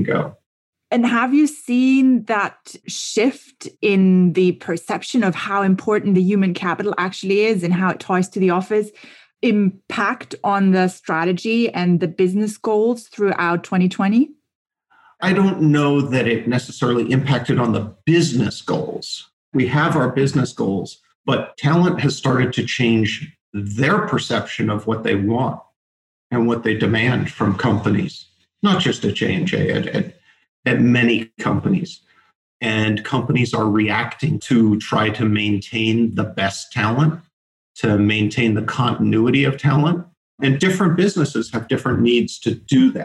go. And have you seen that shift in the perception of how important the human capital actually is and how it ties to the office impact on the strategy and the business goals throughout 2020? I don't know that it necessarily impacted on the business goals. We have our business goals, but talent has started to change their perception of what they want and what they demand from companies, not just at J&J, at many companies. And companies are reacting to try to maintain the best talent, to maintain the continuity of talent. And different businesses have different needs to do that.